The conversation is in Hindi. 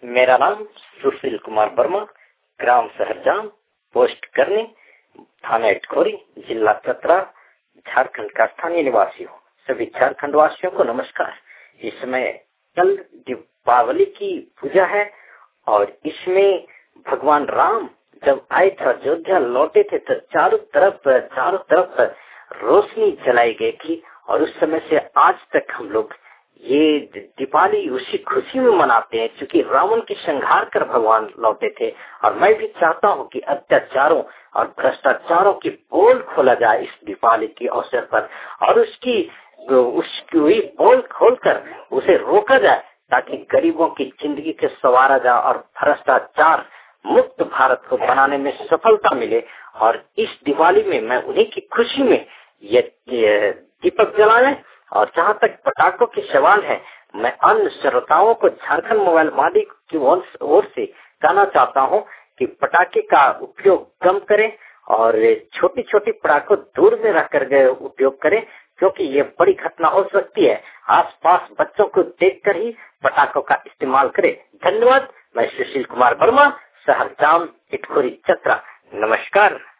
मेरा नाम सुशील कुमार वर्मा, ग्राम सहरजाम, पोस्ट करनी, थाना इटखोरी, जिला चतरा, झारखंड का स्थानीय निवासी हूँ। सभी झारखंड वासियों को नमस्कार। इसमें कल दीपावली की पूजा है और इसमें भगवान राम जब आए थे अयोध्या लौटे थे तो चारों तरफ रोशनी जलाई गई थी और उस समय से आज तक हम लोग ये दीपावली उसी खुशी में मनाते हैं क्योंकि रावण की संहार कर भगवान लौटे थे। और मैं भी चाहता हूँ कि अत्याचारों और भ्रष्टाचारों की पोल खोला जाए इस दीपावली के अवसर पर और उसकी पोल खोलकर उसे रोका जाए ताकि गरीबों की जिंदगी के संवारा जाए और भ्रष्टाचार मुक्त भारत को बनाने में सफलता मिले। और इस दिवाली में मैं उन्हीं की खुशी में ये दीपक जलाएं। और जहाँ तक पटाखों की सवाल है, मैं अन्य श्रोताओं को झारखंड मोबाइल मालिक की ओर से कहना चाहता हूँ कि पटाखे का उपयोग कम करें और छोटी छोटी पटाखों दूर में रखकर उपयोग करें क्योंकि ये बड़ी घटना हो सकती है। आसपास बच्चों को देखकर ही पटाखों का इस्तेमाल करें। धन्यवाद। मैं सुशील कुमार वर्मा, सहरजाम, इटखोरी, चतरा। नमस्कार।